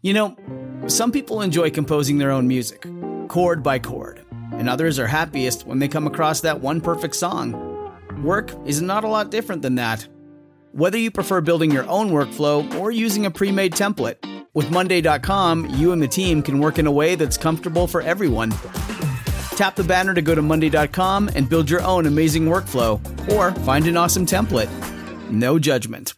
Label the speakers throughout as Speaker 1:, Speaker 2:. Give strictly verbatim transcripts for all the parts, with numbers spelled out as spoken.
Speaker 1: You know, some people enjoy composing their own music, chord by chord, and others are happiest when they come across that one perfect song. Work is not a lot different than that. Whether you prefer building your own workflow or using a pre-made template, with Monday dot com, you and the team can work in a way that's comfortable for everyone. Tap the banner to go to Monday dot com and build your own amazing workflow, or find an awesome template. No judgment.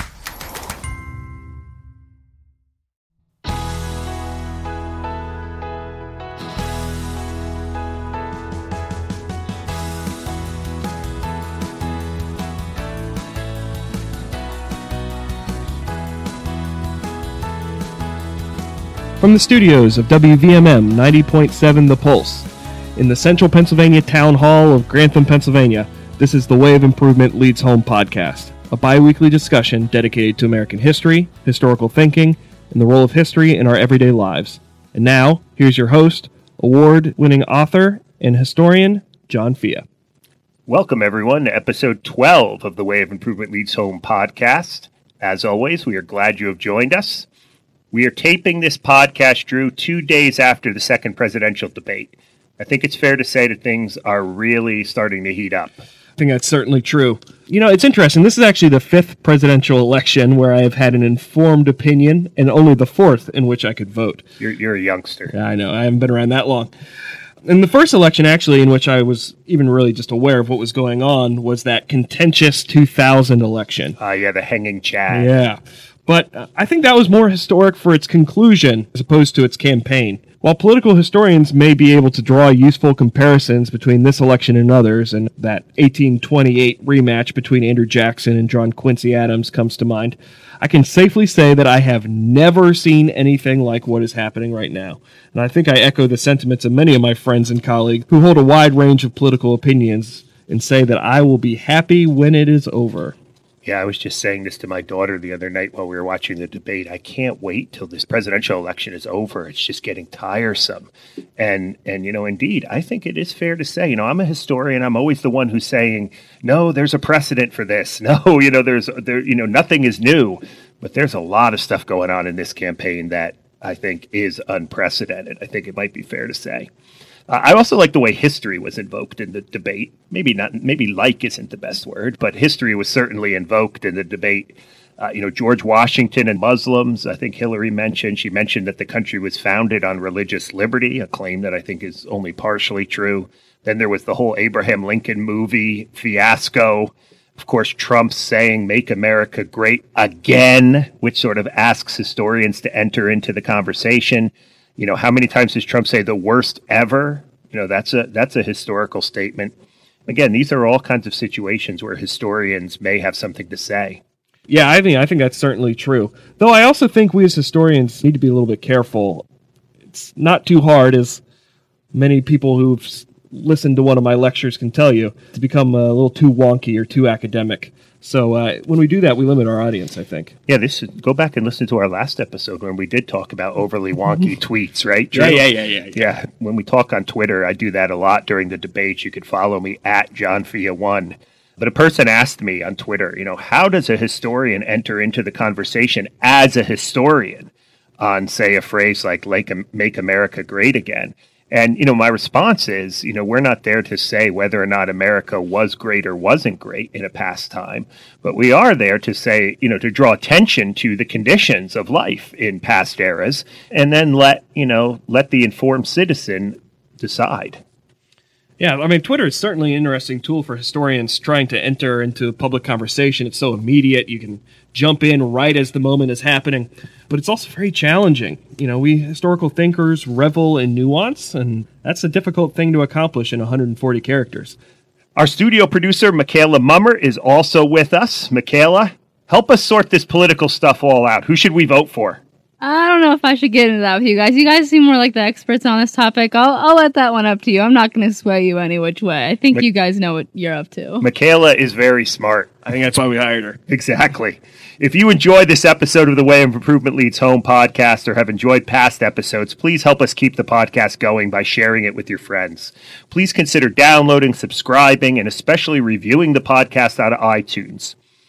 Speaker 2: From the studios of W V M M ninety point seven The Pulse, in the Central Pennsylvania Town Hall of Grantham, Pennsylvania, this is the Way of Improvement Leads Home podcast, a bi-weekly discussion dedicated to American history, historical thinking, and the role of history in our everyday lives. And now, here's your host, award-winning author and historian, John Fia.
Speaker 3: Welcome, everyone, to episode twelve of the Way of Improvement Leads Home podcast. As always, we are glad you have joined us. We are taping this podcast, Drew, two days after the second presidential debate. I think it's fair to say that things are really starting to heat up.
Speaker 2: I think that's certainly true. You know, it's interesting. This is actually the fifth presidential election where I have had an informed opinion, and only the fourth in which I could vote.
Speaker 3: You're, you're a youngster.
Speaker 2: Yeah, I know. I haven't been around that long. And the first election, actually, in which I was even really just aware of what was going on was that contentious two thousand election.
Speaker 3: Uh, yeah, the hanging Chad.
Speaker 2: Yeah. But uh, I think that was more historic for its conclusion as opposed to its campaign. While political historians may be able to draw useful comparisons between this election and others, and that eighteen twenty-eight rematch between Andrew Jackson and John Quincy Adams comes to mind, I can safely say that I have never seen anything like what is happening right now. And I think I echo the sentiments of many of my friends and colleagues who hold a wide range of political opinions and say that I will be happy when it is over.
Speaker 3: Yeah, I was just saying this to my daughter the other night while we were watching the debate. I can't wait till this presidential election is over. It's just getting tiresome. And, and you know, indeed, I think it is fair to say, you know, I'm a historian. I'm always the one who's saying, no, there's a precedent for this. No, you know, there's, there, you know, nothing is new. But there's a lot of stuff going on in this campaign that I think is unprecedented. I think it might be fair to say. Uh, I also like the way history was invoked in the debate. Maybe not, maybe like isn't the best word, but history was certainly invoked in the debate. Uh, you know, George Washington and Muslims, I think Hillary mentioned, she mentioned that the country was founded on religious liberty, a claim that I think is only partially true. Then there was the whole Abraham Lincoln movie fiasco. Of course, Trump saying, "Make America Great Again," which sort of asks historians to enter into the conversation. You know, how many times does Trump say the worst ever? You know, that's a that's a historical statement. Again, these are all kinds of situations where historians may have something to say.
Speaker 2: Yeah, I think I think that's certainly true. Though I also think we as historians need to be a little bit careful. It's not too hard, as many people who've listened to one of my lectures can tell you, to become a little too wonky or too academic. So uh, when we do that, we limit our audience, I think.
Speaker 3: Yeah, this is, go back and listen to our last episode when we did talk about overly wonky tweets, right?
Speaker 2: Yeah, yeah, yeah, yeah, yeah.
Speaker 3: Yeah, when we talk on Twitter, I do that a lot during the debates. You could follow me at John Fia one. But a person asked me on Twitter, you know, how does a historian enter into the conversation as a historian on, say, a phrase like "Make America Great Again"? And, you know, my response is, you know, we're not there to say whether or not America was great or wasn't great in a past time, but we are there to say, you know, to draw attention to the conditions of life in past eras, and then let, you know, let the informed citizen decide.
Speaker 2: Yeah, I mean, Twitter is certainly an interesting tool for historians trying to enter into public conversation. It's so immediate. You can jump in right as the moment is happening. But it's also very challenging. You know, we historical thinkers revel in nuance, and that's a difficult thing to accomplish in one hundred forty characters.
Speaker 3: Our studio producer, Michaela Mummer, is also with us. Michaela, help us sort this political stuff all out. Who should we vote for?
Speaker 4: I don't know if I should get into that with you guys. You guys seem more like the experts on this topic. I'll I'll let that one up to you. I'm not going to sway you any which way. I think Ma- you guys know what you're up to.
Speaker 3: Michaela is very smart.
Speaker 2: I think that's why we hired her.
Speaker 3: Exactly. If you enjoyed this episode of the Way of Improvement Leads Home podcast or have enjoyed past episodes, please help us keep the podcast going by sharing it with your friends. Please consider downloading, subscribing, and especially reviewing the podcast out of iTunes.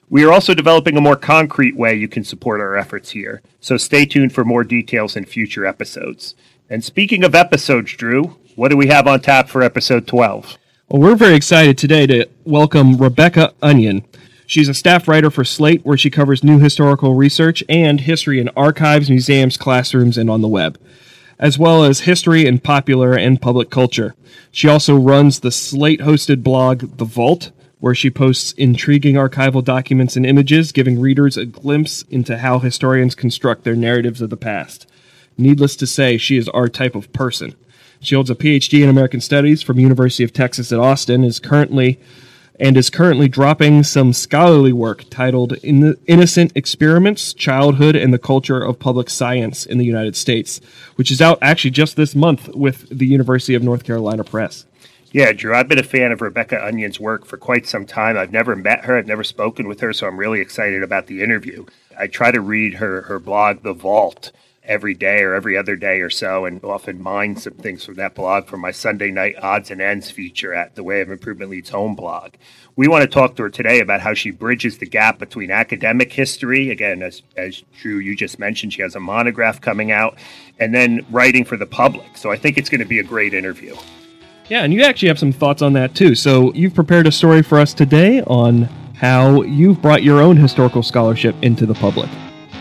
Speaker 3: We are also developing a more concrete way you can support our efforts here, so stay tuned for more details in future episodes. And speaking of episodes, Drew, what do we have on tap for episode twelve?
Speaker 2: Well, we're very excited today to welcome Rebecca Onion. She's a staff writer for Slate, where she covers new historical research and history in archives, museums, classrooms, and on the web, as well as history in popular and public culture. She also runs the Slate-hosted blog The Vault, where she posts intriguing archival documents and images, giving readers a glimpse into how historians construct their narratives of the past. Needless to say, she is our type of person. She holds a P H D in American Studies from University of Texas at Austin, is currently and is currently dropping some scholarly work titled In Innocent Experiments, Childhood and the Culture of Public Science in the United States, which is out actually just this month with the University of North Carolina Press.
Speaker 3: Yeah, Drew, I've been a fan of Rebecca Onion's work for quite some time. I've never met her. I've never spoken with her, so I'm really excited about the interview. I try to read her, her blog, The Vault, every day or every other day or so, and often mine some things from that blog for my Sunday night odds and ends feature at The Way of Improvement Leads Home blog. We want to talk to her today about how she bridges the gap between academic history, again, as, as Drew, you just mentioned, she has a monograph coming out, and then writing for the public. So I think it's going to be a great interview.
Speaker 2: Yeah, and you actually have some thoughts on that, too. So you've prepared a story for us today on how you've brought your own historical scholarship into the public.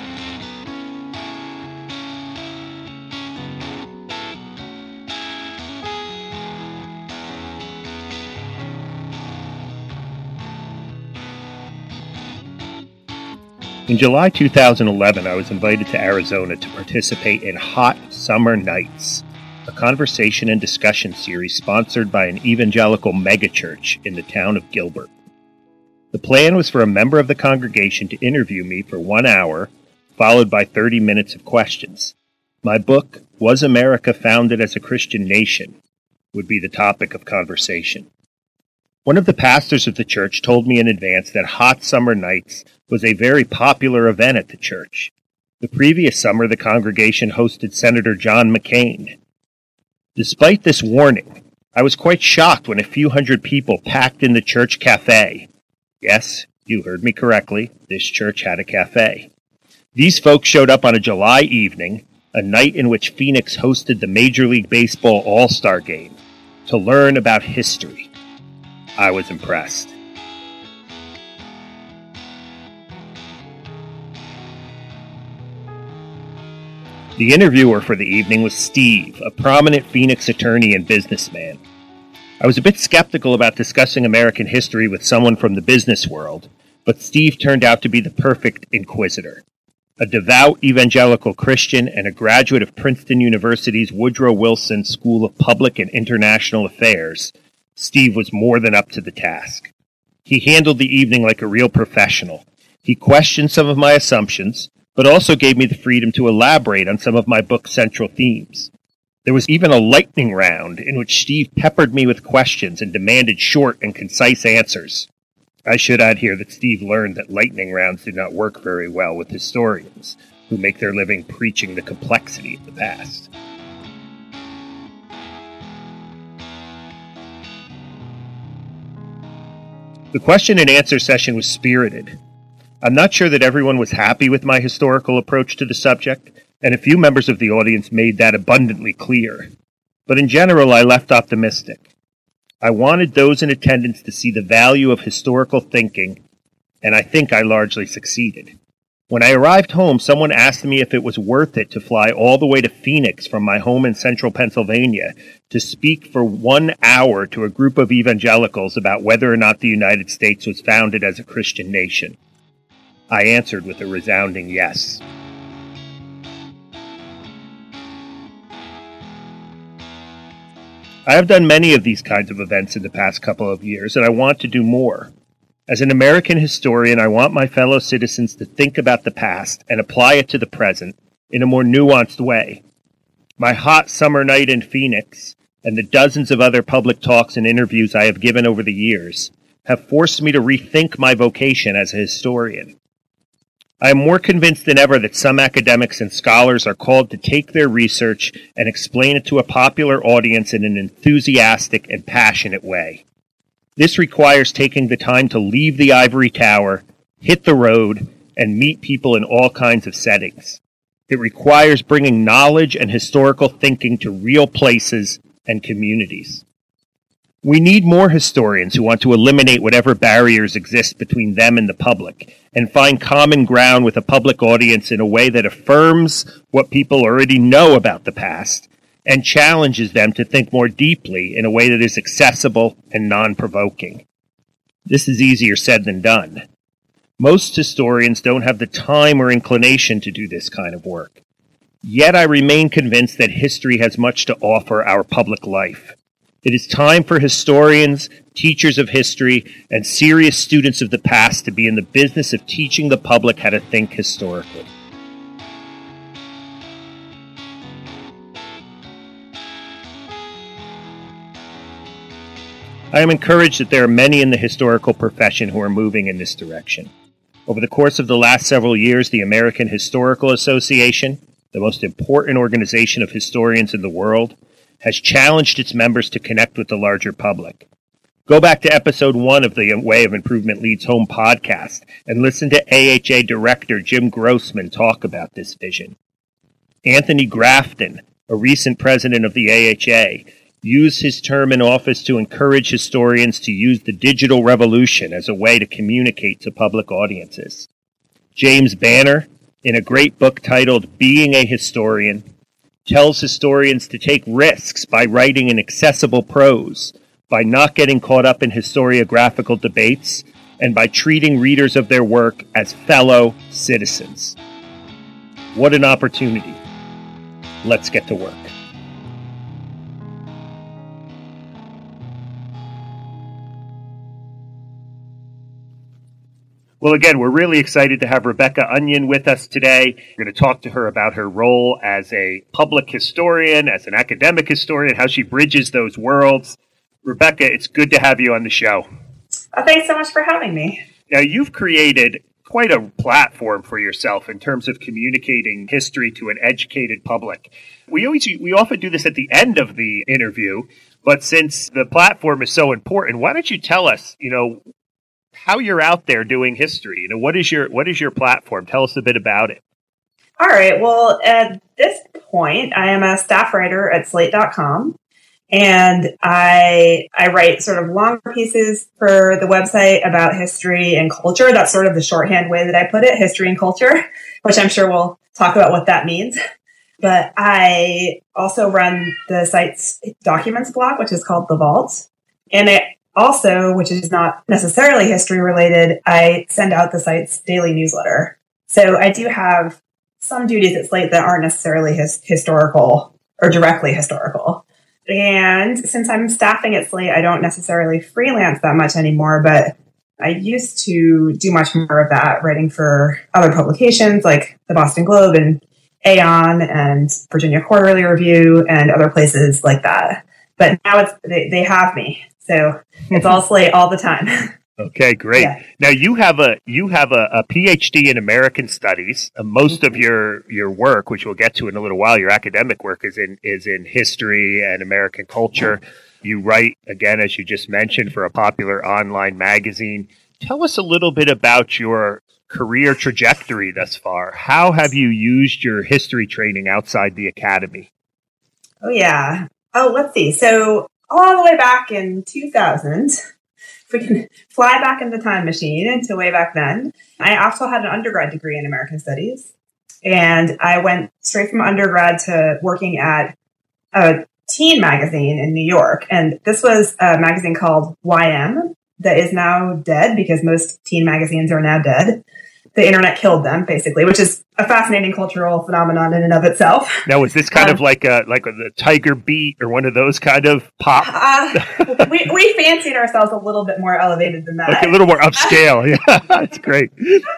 Speaker 3: In July two thousand eleven, I was invited to Arizona to participate in Hot Summer Nights, a conversation and discussion series sponsored by an evangelical megachurch in the town of Gilbert. The plan was for a member of the congregation to interview me for one hour, followed by thirty minutes of questions. My book, Was America Founded as a Christian Nation?, would be the topic of conversation. One of the pastors of the church told me in advance that Hot Summer Nights was a very popular event at the church. The previous summer, the congregation hosted Senator John McCain. Despite this warning, I was quite shocked when a few hundred people packed in the church cafe. Yes, you heard me correctly, this church had a cafe. These folks showed up on a July evening, a night in which Phoenix hosted the Major League Baseball All-Star Game, to learn about history. I was impressed. The interviewer for the evening was Steve, a prominent Phoenix attorney and businessman. I was a bit skeptical about discussing American history with someone from the business world, but Steve turned out to be the perfect inquisitor. A devout evangelical Christian and a graduate of Princeton University's Woodrow Wilson School of Public and International Affairs, Steve was more than up to the task. He handled the evening like a real professional. He questioned some of my assumptions, but also gave me the freedom to elaborate on some of my book's central themes. There was even a lightning round in which Steve peppered me with questions and demanded short and concise answers. I should add here that Steve learned that lightning rounds do not work very well with historians, who make their living preaching the complexity of the past. The question and answer session was spirited. I'm not sure that everyone was happy with my historical approach to the subject, and a few members of the audience made that abundantly clear. But in general, I left optimistic. I wanted those in attendance to see the value of historical thinking, and I think I largely succeeded. When I arrived home, someone asked me if it was worth it to fly all the way to Phoenix from my home in central Pennsylvania to speak for one hour to a group of evangelicals about whether or not the United States was founded as a Christian nation. I answered with a resounding yes. I have done many of these kinds of events in the past couple of years, and I want to do more. As an American historian, I want my fellow citizens to think about the past and apply it to the present in a more nuanced way. My hot summer night in Phoenix, and the dozens of other public talks and interviews I have given over the years, have forced me to rethink my vocation as a historian. I am more convinced than ever that some academics and scholars are called to take their research and explain it to a popular audience in an enthusiastic and passionate way. This requires taking the time to leave the ivory tower hit the road, and meet people in all kinds of settings. It requires bringing knowledge and historical thinking to real places and communities. We need more historians who want to eliminate whatever barriers exist between them and the public and find common ground with a public audience in a way that affirms what people already know about the past and challenges them to think more deeply in a way that is accessible and non-provoking. This is easier said than done. Most historians don't have the time or inclination to do this kind of work. Yet I remain convinced that history has much to offer our public life. It is time for historians, teachers of history, and serious students of the past to be in the business of teaching the public how to think historically. I am encouraged that there are many in the historical profession who are moving in this direction. Over the course of the last several years, the American Historical Association, the most important organization of historians in the world, has challenged its members to connect with the larger public. Go back to episode one of the Way of Improvement Leads Home podcast and listen to A H A Director Jim Grossman talk about this vision. Anthony Grafton, a recent president of the A H A, used his term in office to encourage historians to use the digital revolution as a way to communicate to public audiences. James Banner, in a great book titled Being a Historian, tells historians to take risks by writing in accessible prose, by not getting caught up in historiographical debates, and by treating readers of their work as fellow citizens. What an opportunity. Let's get to work. Well, again, we're really excited to have Rebecca Onion with us today. We're going to talk to her about her role as a public historian, as an academic historian, how she bridges those worlds. Rebecca, it's good to have you on the show.
Speaker 5: Oh, thanks so much for having me.
Speaker 3: Now, you've created quite a platform for yourself in terms of communicating history to an educated public. We always, we often do this at the end of the interview, but since the platform is so important, why don't you tell us, you know, how you're out there doing history? You know, what is your what is your platform? Tell us a bit about it.
Speaker 5: All right. Well, at this point, I am a staff writer at slate dot com, and I I write sort of longer pieces for the website about history and culture. That's sort of the shorthand way that I put it, history and culture, which I'm sure we'll talk about what that means. But I also run the site's documents blog, which is called The Vault, and it also, which is not necessarily history related, I send out the site's daily newsletter. So I do have some duties at Slate that aren't necessarily his historical or directly historical. And since I'm staffing at Slate, I don't necessarily freelance that much anymore, but I used to do much more of that, writing for other publications like the Boston Globe and Aeon and Virginia Quarterly Review and other places like that. But now it's they, they have me. So it's all Slate all the time.
Speaker 3: Okay, great. Yeah. Now you have a you have a, a P H D in American Studies. Uh, most mm-hmm. of your, your work, which we'll get to in a little while, your academic work is in is in history and American culture. Mm-hmm. You write, again, as you just mentioned, for a popular online magazine. Tell us a little bit about your career trajectory thus far. How have you used your history training outside the academy?
Speaker 5: Oh, yeah. Oh, let's see. So all the way back in two thousand, if we can fly back in the time machine to way back then, I also had an undergrad degree in American Studies. And I went straight from undergrad to working at a teen magazine in New York. And this was a magazine called Y M that is now dead because most teen magazines are now dead. The internet killed them, basically, which is a fascinating cultural phenomenon in and of itself.
Speaker 3: Now, is this kind um, of like a like a, the Tiger Beat or one of those kind of pop?
Speaker 5: Uh, we we fancied ourselves a little bit more elevated than that.
Speaker 3: Like a little more upscale. Yeah, that's great.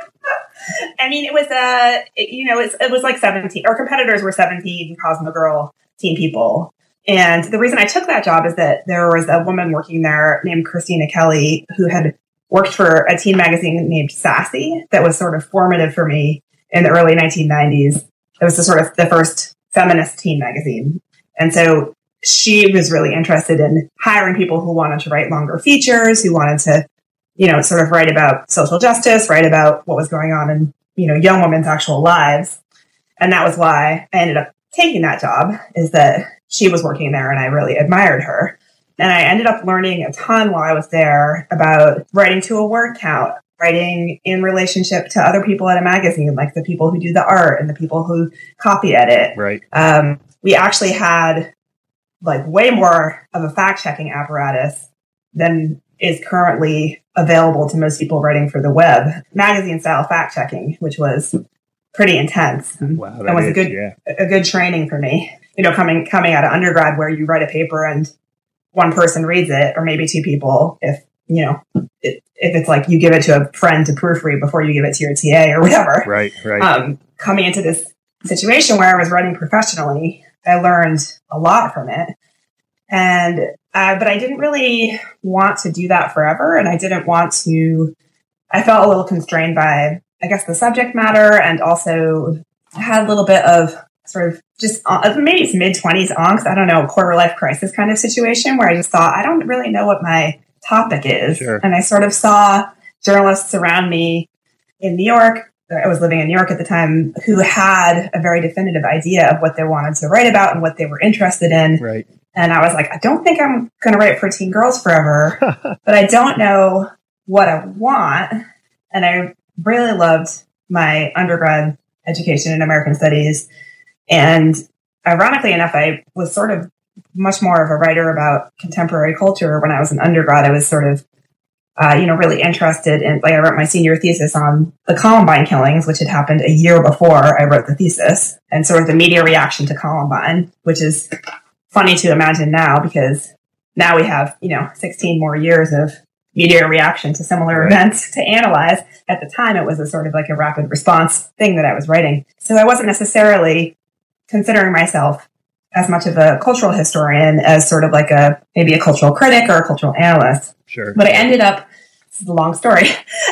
Speaker 5: I mean, it was a uh, you know it's, it was like seventeen. Our competitors were seventeen Cosmo Girl teen people, and the reason I took that job is that there was a woman working there named Christina Kelly who had worked for a teen magazine named Sassy that was sort of formative for me in the early nineteen nineties. It was the sort of the first feminist teen magazine. And so she was really interested in hiring people who wanted to write longer features, who wanted to you know, sort of write about social justice, write about what was going on in, you know, young women's actual lives. And that was why I ended up taking that job, is that she was working there and I really admired her. And I ended up learning a ton while I was there about writing to a word count, writing in relationship to other people at a magazine, like the people who do the art and the people who copy edit.
Speaker 3: Right.
Speaker 5: Um, we actually had like way more of a fact-checking apparatus than is currently available to most people writing for the web. Magazine-style fact-checking, which was pretty intense.
Speaker 3: Wow, that
Speaker 5: and was
Speaker 3: is,
Speaker 5: a good
Speaker 3: yeah.
Speaker 5: a good training for me. You know, coming coming out of undergrad where you write a paper and one person reads it, or maybe two people, if you know, it, if it's like you give it to a friend to proofread before you give it to your T A or whatever.
Speaker 3: Right, right.
Speaker 5: Um, coming into this situation where I was writing professionally, I learned a lot from it. And, uh, but I didn't really want to do that forever. And I didn't want to, I felt a little constrained by, I guess, the subject matter, and also had a little bit of sort of just uh, maybe it's mid twenties angst, I don't know, quarter life crisis kind of situation where I just thought, I don't really know what my topic is.
Speaker 3: Sure.
Speaker 5: And I sort of saw journalists around me in New York. I was living in New York at the time, who had a very definitive idea of what they wanted to write about and what they were interested in.
Speaker 3: Right.
Speaker 5: And I was like, I don't think I'm going to write for teen girls forever, but I don't know what I want. And I really loved my undergrad education in American Studies. And ironically enough, I was sort of much more of a writer about contemporary culture when I was an undergrad. I was sort of, uh, you know, really interested in, like, I wrote my senior thesis on the Columbine killings, which had happened a year before I wrote the thesis, and sort of the media reaction to Columbine, which is funny to imagine now because now we have, you know, sixteen more years of media reaction to similar
Speaker 3: right.
Speaker 5: events to analyze. At the time, it was a sort of like a rapid response thing that I was writing. So I wasn't necessarily considering myself as much of a cultural historian as sort of like a, maybe a cultural critic or a cultural analyst.
Speaker 3: Sure.
Speaker 5: But I ended up, this is a long story,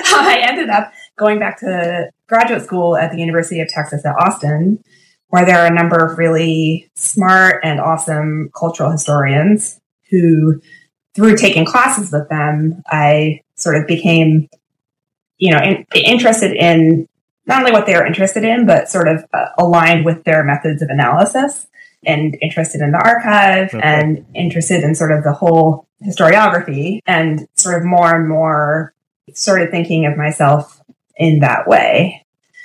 Speaker 5: I ended up going back to graduate school at the University of Texas at Austin, where there are a number of really smart and awesome cultural historians who, through taking classes with them, I sort of became, you know, in, interested in not only what they were interested in, but sort of uh, aligned with their methods of analysis, and interested in the archive okay. and interested in sort of the whole historiography, and sort of more and more started thinking of myself in that way.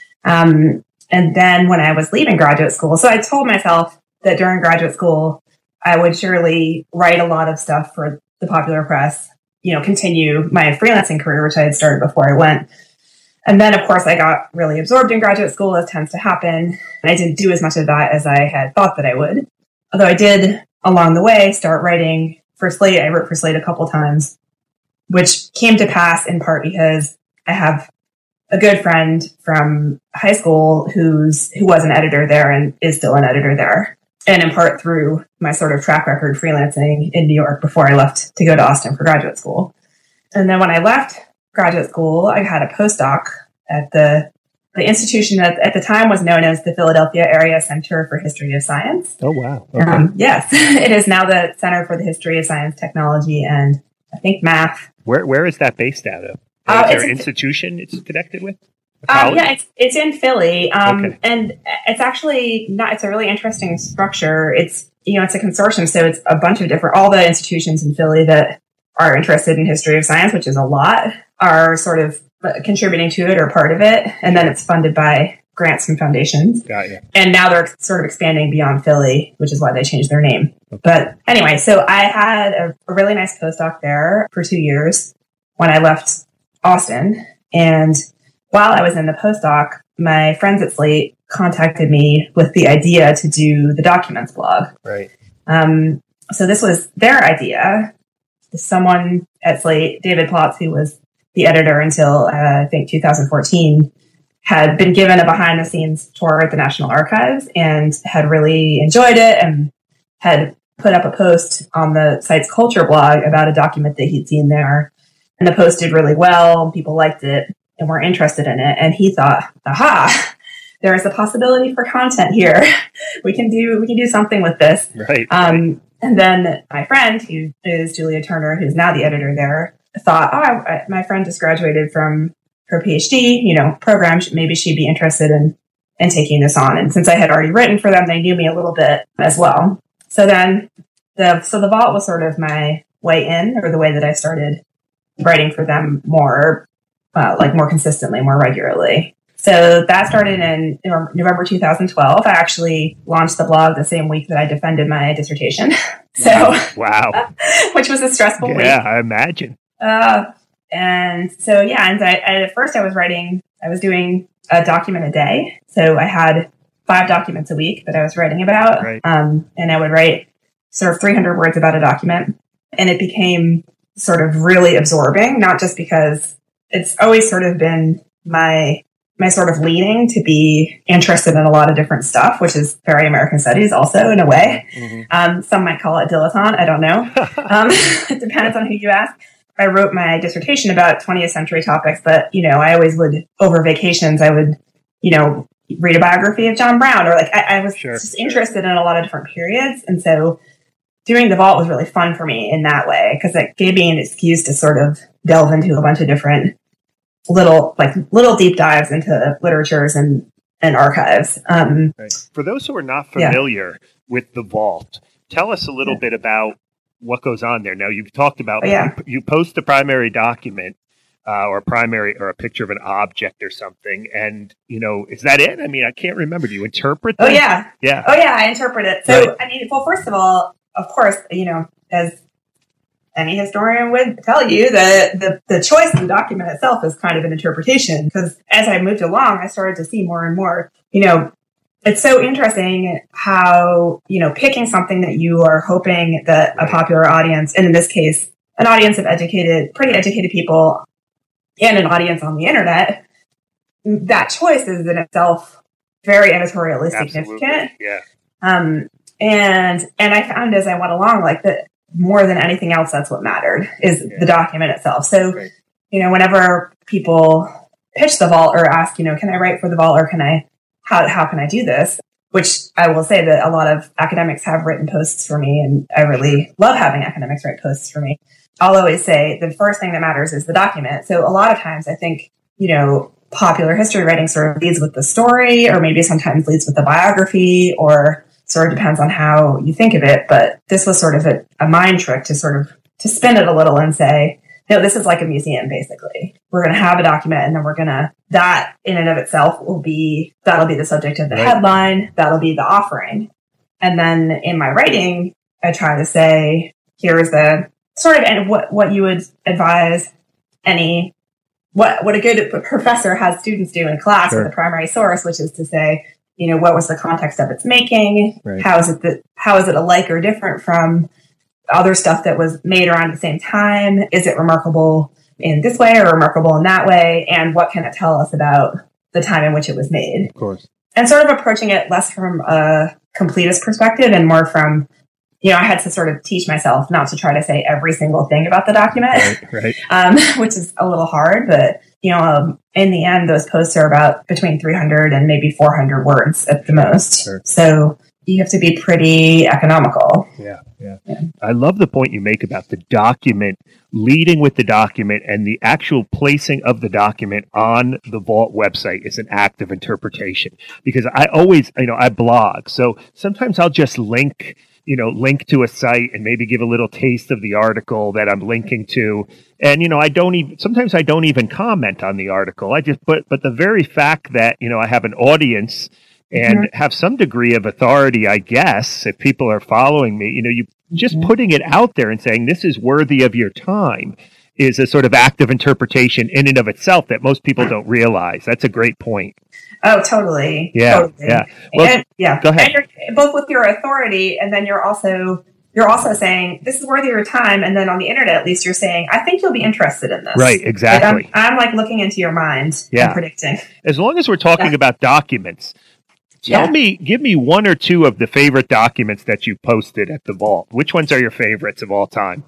Speaker 5: Um, and then when I was leaving graduate school, so I told myself that during graduate school, I would surely write a lot of stuff for the popular press, you know, continue my freelancing career, which I had started before I went. And then, of course, I got really absorbed in graduate school, as tends to happen. And I didn't do as much of that as I had thought that I would. Although I did, along the way, start writing for Slate. I wrote for Slate a couple times, which came to pass in part because I have a good friend from high school who's who was an editor there and is still an editor there. And in part through my sort of track record freelancing in New York before I left to go to Austin for graduate school. And then when I left graduate school, I had a postdoc at the the institution that at the time was known as the Philadelphia Area Center for History of Science.
Speaker 3: Oh, wow. Okay.
Speaker 5: Um, yes, it is now the Center for the History of Science, Technology, and I think Math.
Speaker 3: Where Where is that based out of?
Speaker 5: Uh,
Speaker 3: is there
Speaker 5: an
Speaker 3: institution it's connected with?
Speaker 5: Um, yeah, it's it's in Philly, um,
Speaker 3: okay.
Speaker 5: and it's actually not. It's a really interesting structure. It's you know it's a consortium, so it's a bunch of different. All the institutions in Philly that are interested in history of science, which is a lot, are sort of contributing to it or part of it, and then it's funded by grants from foundations.
Speaker 3: Got you.
Speaker 5: And now they're sort of expanding beyond Philly, which is why they changed their name. Okay. But anyway, so I had a, a really nice postdoc there for two years when I left Austin, and while I was in the postdoc, my friends at Slate contacted me with the idea to do the Documents blog.
Speaker 3: Right.
Speaker 5: Um, so this was their idea. Someone at Slate, David Plotz, who was the editor until uh, I think two thousand fourteen, had been given a behind-the-scenes tour at the National Archives and had really enjoyed it and had put up a post on the site's culture blog about a document that he'd seen there. And the post did really well. People liked it and were interested in it. And he thought, aha, there is a possibility for content here. we can do we can do something with this.
Speaker 3: Right.
Speaker 5: Um, and then my friend, who is Julia Turner, who's now the editor there, thought, oh, I, I, my friend just graduated from her PhD, you know, program. Maybe she'd be interested in, in taking this on. And since I had already written for them, they knew me a little bit as well. So then the, so the vault was sort of my way in, or the way that I started writing for them more, uh, like more consistently, more regularly. So that started in November two thousand twelve. I actually launched the blog the same week that I defended my dissertation. So,
Speaker 3: wow,
Speaker 5: which was a stressful
Speaker 3: yeah,
Speaker 5: week.
Speaker 3: Yeah, I imagine.
Speaker 5: Uh, and so, yeah, and I, I, at first I was writing, I was doing a document a day. So I had five documents a week that I was writing about.
Speaker 3: Right.
Speaker 5: Um, and I would write sort of three hundred words about a document. And it became sort of really absorbing, not just because it's always sort of been my my sort of leaning to be interested in a lot of different stuff, which is very American studies also in a way. Mm-hmm. Um, some might call it dilettante. I don't know. um, it depends on who you ask. I wrote my dissertation about twentieth century topics, but, you know, I always would, over vacations, I would, you know, read a biography of John Brown, or like, I, I was sure, just interested sure. in a lot of different periods. And so doing the vault was really fun for me in that way, because it gave me an excuse to sort of delve into a bunch of different little, like little deep dives into literatures and, and archives. Um,
Speaker 3: right. For those who are not familiar yeah. with the vault, tell us a little yeah. bit about what goes on there. Now, you've talked about,
Speaker 5: oh, yeah.
Speaker 3: you, you post a primary document uh, or a primary or a picture of an object or something. And, you know, is that it? I mean, I can't remember. Do you interpret that?
Speaker 5: Oh, yeah.
Speaker 3: Yeah.
Speaker 5: Oh, yeah. I interpret it. So,
Speaker 3: right.
Speaker 5: I mean, well, first of all, of course, you know, as any historian would tell you, that the, the choice of the document itself is kind of an interpretation, because as I moved along, I started to see more and more, you know, it's so interesting how, you know, picking something that you are hoping that a popular audience, and in this case, an audience of educated, pretty educated people and an audience on the internet, that choice is in itself very editorially
Speaker 3: Absolutely.
Speaker 5: significant.
Speaker 3: Yeah.
Speaker 5: Um, and, and I found as I went along, like that more than anything else, that's what mattered is yeah. the document itself. So, right. you know, whenever people pitch the vault or ask, you know, can I write for the vault, or can I, how, how can I do this? Which I will say that a lot of academics have written posts for me, and I really love having academics write posts for me. I'll always say the first thing that matters is the document. So a lot of times I think, you know, popular history writing sort of leads with the story, or maybe sometimes leads with the biography, or sort of depends on how you think of it. But this was sort of a, a mind trick to sort of, to spin it a little and say, no, this is like a museum, basically. We're going to have a document, and then we're going to, that in and of itself will be, that'll be the subject of the right. headline. That'll be the offering. And then in my writing, I try to say, here's the sort of, and what, what you would advise any, what, what a good professor has students do in class sure. with a primary source, which is to say, you know, what was the context of its making? Right. How is it that, how is it alike or different from other stuff that was made around the same time? Is it remarkable in this way or remarkable in that way? And what can it tell us about the time in which it was made?
Speaker 3: Of course. And
Speaker 5: sort of approaching it less from a completist perspective and more from, you know, I had to sort of teach myself not to try to say every single thing about the document,
Speaker 3: right, right.
Speaker 5: um, which is a little hard, but you know, um, in the end, those posts are about between three hundred and maybe four hundred words at the most. Sure. So you have to be pretty economical.
Speaker 3: Yeah, yeah, yeah. I love the point you make about the document, leading with the document, and the actual placing of the document on the Vault website is an act of interpretation. Because I always, you know, I blog. So sometimes I'll just link, you know, link to a site and maybe give a little taste of the article that I'm linking to. And, you know, I don't even, sometimes I don't even comment on the article. I just, but, but the very fact that, you know, I have an audience and mm-hmm. have some degree of authority, I guess, if people are following me, you know, you just mm-hmm. putting it out there and saying this is worthy of your time is a sort of act of interpretation in and of itself that most people don't realize. That's a great point.
Speaker 5: Oh, totally.
Speaker 3: Yeah.
Speaker 5: Totally.
Speaker 3: Yeah. Well,
Speaker 5: and, yeah.
Speaker 3: Go ahead.
Speaker 5: And you're, both with your authority, and then you're also you're also saying this is worthy of your time. And then on the internet, at least, you're saying, I think you'll be interested in this.
Speaker 3: Right. Exactly.
Speaker 5: Like I'm, I'm like looking into your mind
Speaker 3: yeah.
Speaker 5: and predicting.
Speaker 3: As long as we're talking yeah. about documents, tell
Speaker 5: yeah.
Speaker 3: me, give me one or two of the favorite documents that you posted at the Vault. Which ones are your favorites of all time?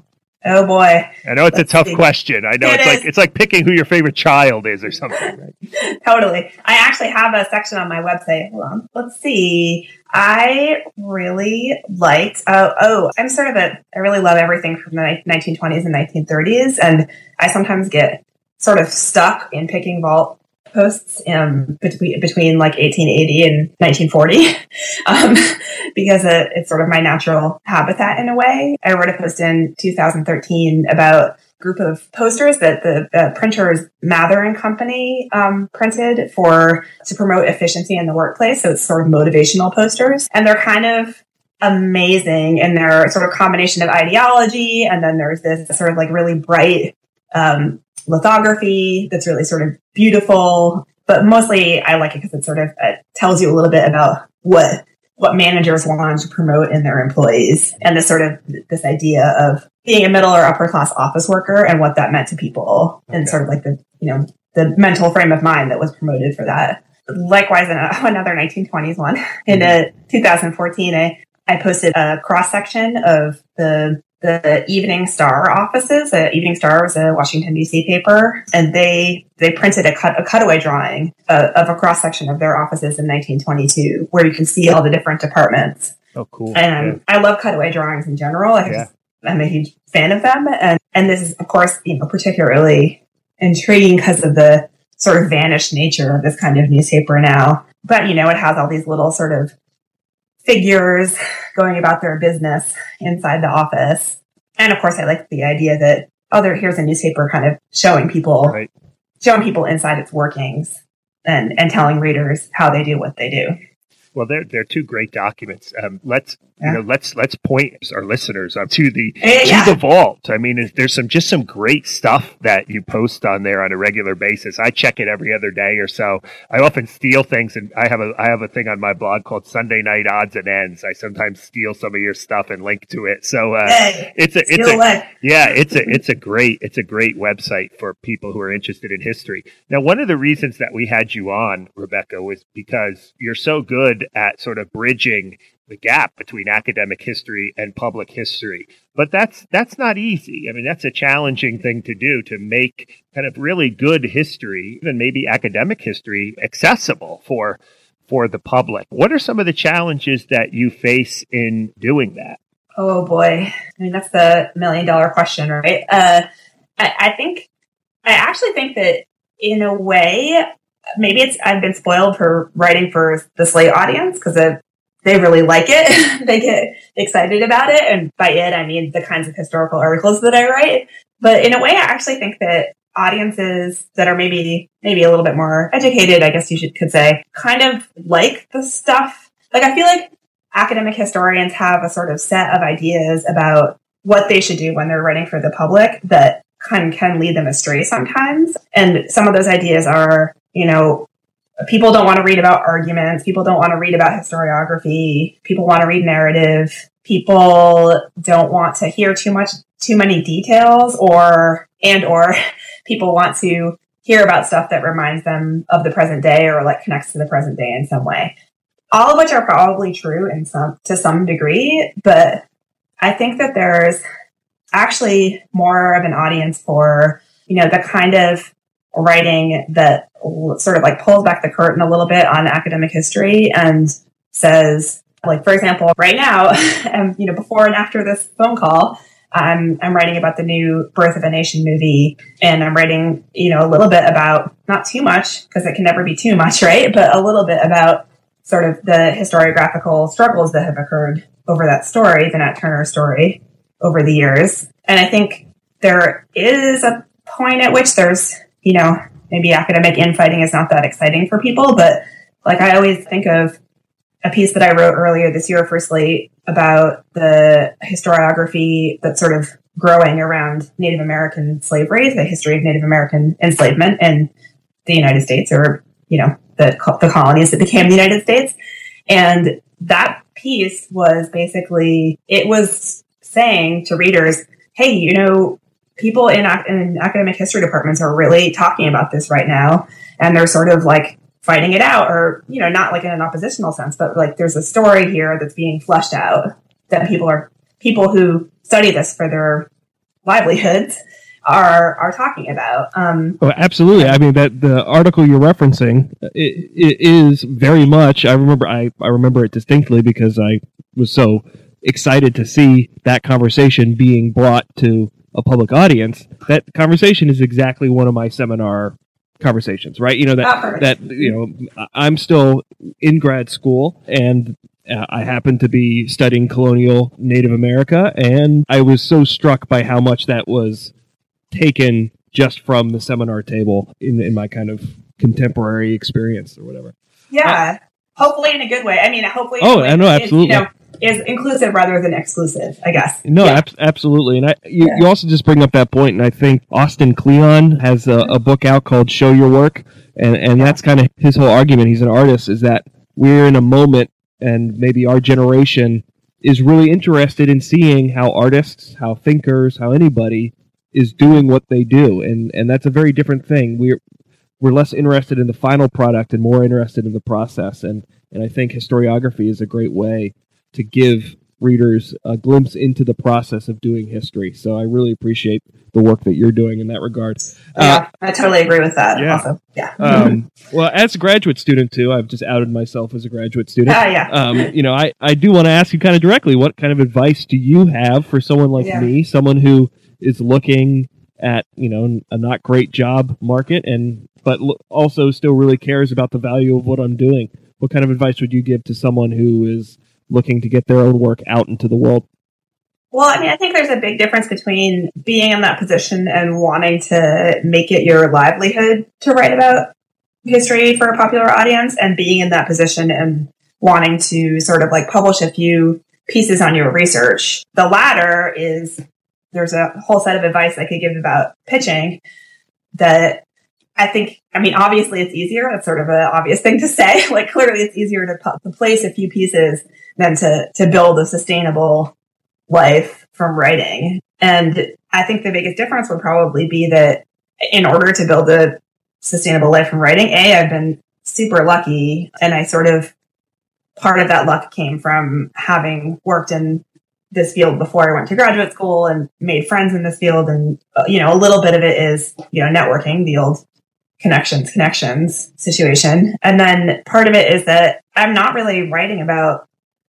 Speaker 5: Oh boy.
Speaker 3: I know it's
Speaker 5: Let's
Speaker 3: a tough
Speaker 5: see.
Speaker 3: question. I know
Speaker 5: It
Speaker 3: it's
Speaker 5: is.
Speaker 3: like it's like picking who your favorite child is or something, right?
Speaker 5: Totally. I actually have a section on my website. Hold on. Let's see. I really liked, uh, oh, I'm sort of a, I really love everything from the nineteen twenties and nineteen thirties. And I sometimes get sort of stuck in picking vault posts um, between, between like eighteen eighty and nineteen forty um, because it, it's sort of my natural habitat in a way. I wrote a post in two thousand thirteen about group of posters that the, the printers Mather and Company um, printed for to promote efficiency in the workplace. So it's sort of motivational posters, and they're kind of amazing in their sort of combination of ideology, and then there's this sort of like really bright um, lithography that's really sort of beautiful. But mostly, I like it because it sort of uh, tells you a little bit about what what managers want to promote in their employees, and this sort of this idea of being a middle or upper class office worker and what that meant to people, okay. And sort of like the you know the mental frame of mind that was promoted for that. Likewise, in a, another nineteen twenties one in a two thousand fourteen, I, I posted a cross section of the the Evening Star offices. The Evening Star was a Washington D C paper, and they they printed a cut a cutaway drawing uh, of a cross section of their offices in nineteen twenty-two, where you can see all the different departments.
Speaker 3: Oh, cool!
Speaker 5: And
Speaker 3: yeah.
Speaker 5: I love cutaway drawings in general. I
Speaker 3: yeah.
Speaker 5: just, I'm a huge fan of them, and and this is of course you know particularly intriguing because of the sort of vanished nature of this kind of newspaper now. But you know, it has all these little sort of figures going about their business inside the office. And of course, I like the idea that, oh, there, here's a newspaper kind of showing people,
Speaker 3: right.
Speaker 5: showing people inside its workings and, and telling readers how they do what they do.
Speaker 3: Well, they're they're two great documents. Um, let's
Speaker 5: Yeah.
Speaker 3: you know let's let's point our listeners up to the
Speaker 5: Yeah.
Speaker 3: to the vault. I mean, there's some just some great stuff that you post on there on a regular basis. I check it every other day or so. I often steal things, and I have a I have a thing on my blog called Sunday Night Odds and Ends. I sometimes steal some of your stuff and link to it. So uh,
Speaker 5: Hey,
Speaker 3: it's a it's
Speaker 5: steal
Speaker 3: a
Speaker 5: away.
Speaker 3: yeah it's a it's a great it's a great website for people who are interested in history. Now, one of the reasons that we had you on, Rebecca, was because you're so good at sort of bridging the gap between academic history and public history. But that's that's not easy. I mean, that's a challenging thing to do, to make kind of really good history, even maybe academic history, accessible for for the public. What are some of the challenges that you face in doing that?
Speaker 5: Oh boy. I mean, that's the million dollar question, right? Uh, I, I think, I actually think that in a way, maybe it's, I've been spoiled for writing for the Slate audience because they really like it. They get excited about it. And by it, I mean the kinds of historical articles that I write. But in a way, I actually think that audiences that are maybe, maybe a little bit more educated, I guess you should, could say, kind of like the stuff. Like, I feel like academic historians have a sort of set of ideas about what they should do when they're writing for the public that can, can lead them astray sometimes. And some of those ideas are, you know, people don't want to read about arguments. People don't want to read about historiography. People want to read narrative. People don't want to hear too much, too many details, or, and, or people want to hear about stuff that reminds them of the present day or like connects to the present day in some way. All of which are probably true in some, to some degree, but I think that there's actually more of an audience for, you know, the kind of writing that sort of like pulls back the curtain a little bit on academic history and says, like, for example, right now, um, you know, before and after this phone call, I'm, I'm writing about the new Birth of a Nation movie, and I'm writing, you know, a little bit about, not too much, because it can never be too much, right? But a little bit about sort of the historiographical struggles that have occurred over that story, the Nat Turner story, over the years. And I think there is a point at which there's, you know, maybe academic infighting is not that exciting for people, but like I always think of a piece that I wrote earlier this year for Slate about the historiography that's sort of growing around Native American slavery, the history of Native American enslavement in the United States, or, you know, the, the colonies that became the United States. And that piece was basically, it was saying to readers, hey, you know, people in, in academic history departments are really talking about this right now. And they're sort of like fighting it out, or, you know, not like in an oppositional sense, but like there's a story here that's being fleshed out that people are, people who study this for their livelihoods are are talking about. Um,
Speaker 2: oh, absolutely. I mean, that the article you're referencing, it, it is very much. I remember. I, I remember it distinctly because I was so excited to see that conversation being brought to a public audience. That conversation is exactly one of my seminar conversations, right? You know that
Speaker 5: oh,
Speaker 2: that you know I'm still in grad school and. Uh, I happened to be studying colonial Native America, and I was so struck by how much that was taken just from the seminar table in, in my kind of contemporary experience or whatever.
Speaker 5: Yeah, uh, hopefully in a good way. I mean, hopefully.
Speaker 2: Oh, I know, absolutely.
Speaker 5: Is, you know, is inclusive rather than exclusive, I guess.
Speaker 2: No,
Speaker 5: yeah.
Speaker 2: ab- absolutely. And I, you,
Speaker 5: yeah.
Speaker 2: you also just bring up that point, and I think Austin Kleon has a, a book out called Show Your Work, and, and that's kind of his whole argument. He's an artist, is that we're in a moment, and maybe our generation is really interested in seeing how artists, how thinkers, how anybody is doing what they do. And, and that's a very different thing. We're, we're less interested in the final product and more interested in the process. And, and I think historiography is a great way to give readers a glimpse into the process of doing history. So I really appreciate the work that you're doing in that regard.
Speaker 5: Yeah, uh, I totally agree with that.
Speaker 2: Yeah.
Speaker 5: Also, yeah.
Speaker 2: um, well, as a graduate student too, I've just outed myself as a graduate student.
Speaker 5: Oh, yeah.
Speaker 2: Um, you know, I, I do want to ask you kind of directly, what kind of advice do you have for someone like
Speaker 5: yeah.
Speaker 2: me, someone who is looking at, you know, a not great job market and but l- also still really cares about the value of what I'm doing? What kind of advice would you give to someone who is looking to get their own work out into the world?
Speaker 5: Well, I mean, I think there's a big difference between being in that position and wanting to make it your livelihood to write about history for a popular audience and being in that position and wanting to sort of like publish a few pieces on your research. The latter is, there's a whole set of advice I could give about pitching that I think, I mean, obviously it's easier. That's sort of an obvious thing to say. Like, clearly it's easier to, pu- to place a few pieces than to, to build a sustainable life from writing. And I think the biggest difference would probably be that in order to build a sustainable life from writing, A, I've been super lucky. And I sort of, part of that luck came from having worked in this field before I went to graduate school and made friends in this field. And, you know, a little bit of it is, you know, networking, the old connections, connections situation. And then part of it is that I'm not really writing about,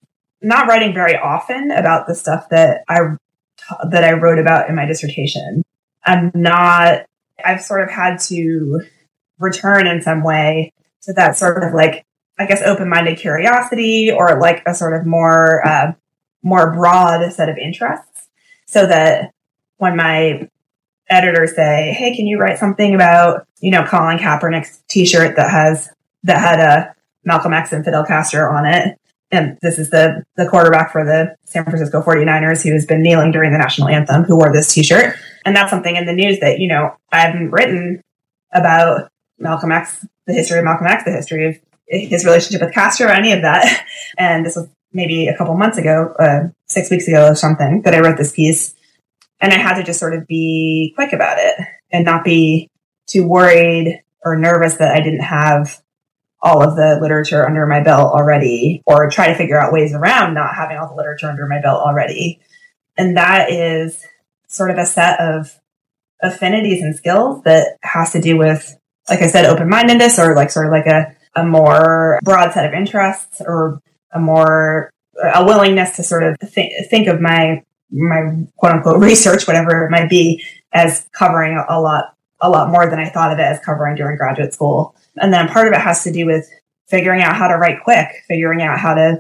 Speaker 5: not writing very often about the stuff that I, that I wrote about in my dissertation. I'm not, I've sort of had to return in some way to that sort of like, I guess, open-minded curiosity or like a sort of more, uh, more broad set of interests so that when my editors say, hey, can you write something about, you know, Colin Kaepernick's t-shirt that has, that had a Malcolm X and Fidel Castro on it. And this is the, the quarterback for the San Francisco forty-niners who has been kneeling during the national anthem, who wore this t-shirt. And that's something in the news that, you know, I haven't written about Malcolm X, the history of Malcolm X, the history of his relationship with Castro, any of that. And this was maybe a couple months ago, uh, six weeks ago or something, that I wrote this piece. And I had to just sort of be quick about it and not be too worried or nervous that I didn't have all of the literature under my belt already, or try to figure out ways around not having all the literature under my belt already. And that is sort of a set of affinities and skills that has to do with, like I said, open-mindedness, or like sort of like a, a more broad set of interests, or a more, a willingness to sort of think, think of my, my quote unquote research, whatever it might be, as covering a lot, a lot more than I thought of it as covering during graduate school. And then part of it has to do with figuring out how to write quick, figuring out how to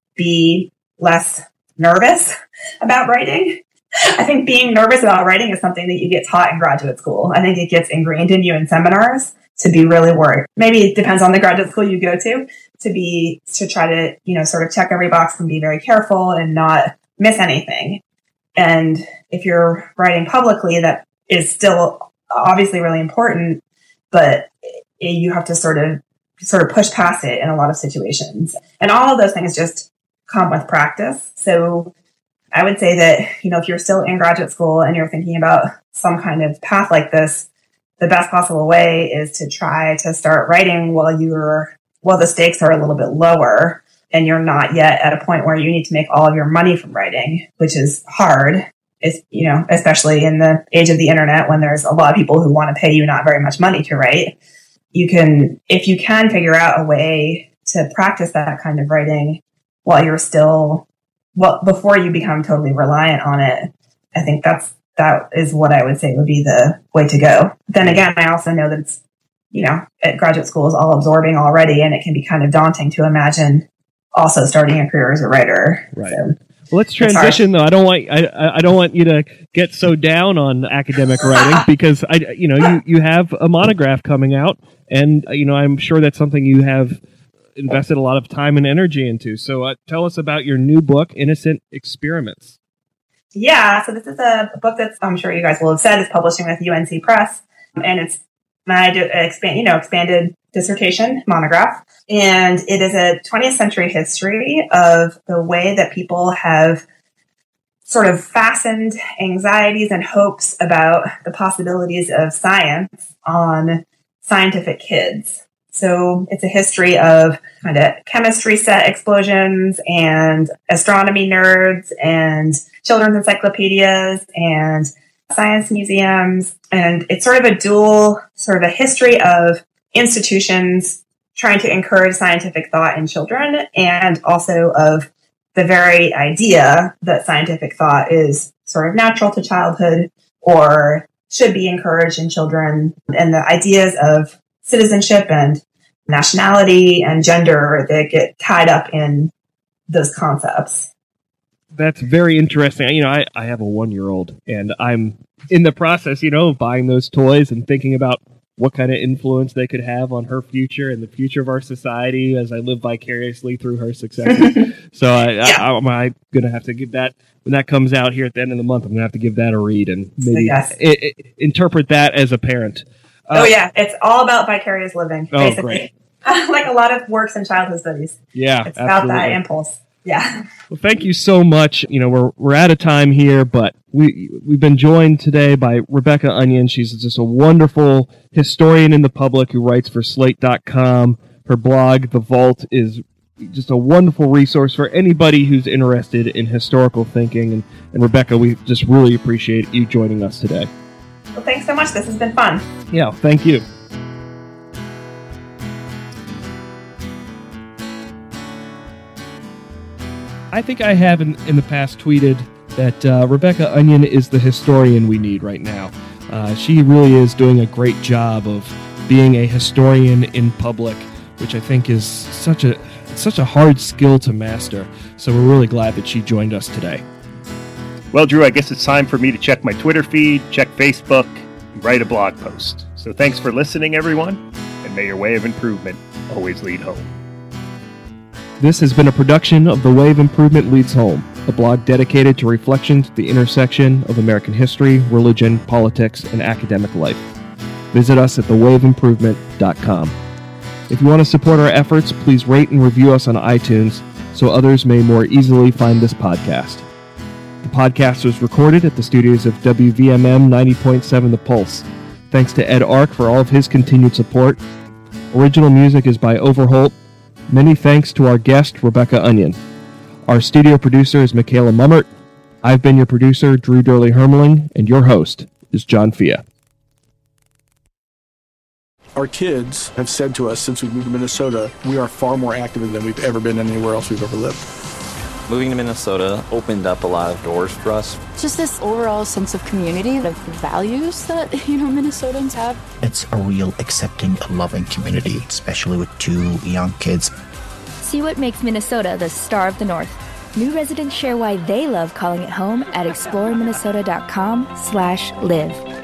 Speaker 5: be less nervous about writing. I think being nervous about writing is something that you get taught in graduate school. I think it gets ingrained in you in seminars to be really worried. Maybe it depends on the graduate school you go to, to be, to try to, you know, sort of check every box and be very careful and not miss anything. And if you're writing publicly, that is still obviously really important, but you have to sort of, sort of push past it in a lot of situations. And all of those things just come with practice. So I would say that, you know, if you're still in graduate school and you're thinking about some kind of path like this, the best possible way is to try to start writing while you're, while the stakes are a little bit lower and you're not yet at a point where you need to make all of your money from writing, which is hard. is, you know, especially in the age of the internet when there's a lot of people who want to pay you not very much money to write, you can, if you can figure out a way to practice that kind of writing while you're still, well, before you become totally reliant on it, I think that's, that is what I would say would be the way to go. Then again, I also know that it's, you know, at graduate school is all absorbing already, and it can be kind of daunting to imagine also starting a career as a writer.
Speaker 2: Right.
Speaker 5: So,
Speaker 2: well, let's transition though. I don't want I I don't want you to get so down on academic writing because I you know you, you have a monograph coming out, and you know I'm sure that's something you have invested a lot of time and energy into. So uh, tell us about your new book, Innocent Experiments.
Speaker 5: Yeah, so this is a book that I'm sure you guys will have said is publishing with U N C Press, and it's my expand, you know, expanded dissertation monograph, and it is a twentieth century history of the way that people have sort of fastened anxieties and hopes about the possibilities of science on scientific kids. So it's a history of kind of chemistry set explosions and astronomy nerds and children's encyclopedias and science museums. And it's sort of a dual, sort of a history of institutions trying to encourage scientific thought in children, and also of the very idea that scientific thought is sort of natural to childhood or should be encouraged in children, and the ideas of citizenship and nationality and gender that get tied up in those concepts.
Speaker 2: That's very interesting. You know, I, I have a one-year-old, and I'm in the process, you know, of buying those toys and thinking about what kind of influence they could have on her future and the future of our society as I live vicariously through her successes. So I, yeah. I, I'm, I'm going to have to give that, when that comes out here at the end of the month, I'm going to have to give that a read and maybe
Speaker 5: yes.
Speaker 2: it, it, interpret that as a parent.
Speaker 5: Uh, oh, yeah. It's all about vicarious living,
Speaker 2: oh,
Speaker 5: basically. Like a lot of works in childhood studies.
Speaker 2: Yeah,
Speaker 5: It's
Speaker 2: absolutely.
Speaker 5: about that impulse. Yeah.
Speaker 2: Well, thank you so much. You know, we're we're out of time here, but we we've been joined today by Rebecca Onion. She's just a wonderful historian in the public who writes for Slate dot com. Her blog, The Vault, is just a wonderful resource for anybody who's interested in historical thinking. And, and Rebecca, we just really appreciate you joining us today.
Speaker 5: Well, thanks so much. This has been fun.
Speaker 2: Yeah, thank you. I think I have in, in the past tweeted that uh, Rebecca Onion is the historian we need right now. Uh, she really is doing a great job of being a historian in public, which I think is such a such a hard skill to master. So we're really glad that she joined us today.
Speaker 3: Well, Drew, I guess it's time for me to check my Twitter feed, check Facebook, and write a blog post. So thanks for listening, everyone, and may your way of improvement always lead home.
Speaker 2: This has been a production of The Way of Improvement Leads Home, a blog dedicated to reflections at the intersection of American history, religion, politics, and academic life. Visit us at the way of improvement dot com. If you want to support our efforts, please rate and review us on iTunes so others may more easily find this podcast. The podcast was recorded at the studios of W V M M ninety point seven The Pulse. Thanks to Ed Ark for all of his continued support. Original music is by Overholt. Many thanks to our guest, Rebecca Onion. Our studio producer is Michaela Mummert. I've been your producer, Drew Durley-Hermeling, and your host is John Fia.
Speaker 6: Our kids have said to us since we moved to Minnesota, we are far more active than we've ever been anywhere else we've ever lived.
Speaker 7: Moving to Minnesota opened up a lot of doors for us.
Speaker 8: Just this overall sense of community, of values that, you know, Minnesotans have.
Speaker 9: It's a real accepting, loving community, especially with two young kids.
Speaker 10: See what makes Minnesota the star of the North. New residents share why they love calling it home at exploreminnesota dot com slash live.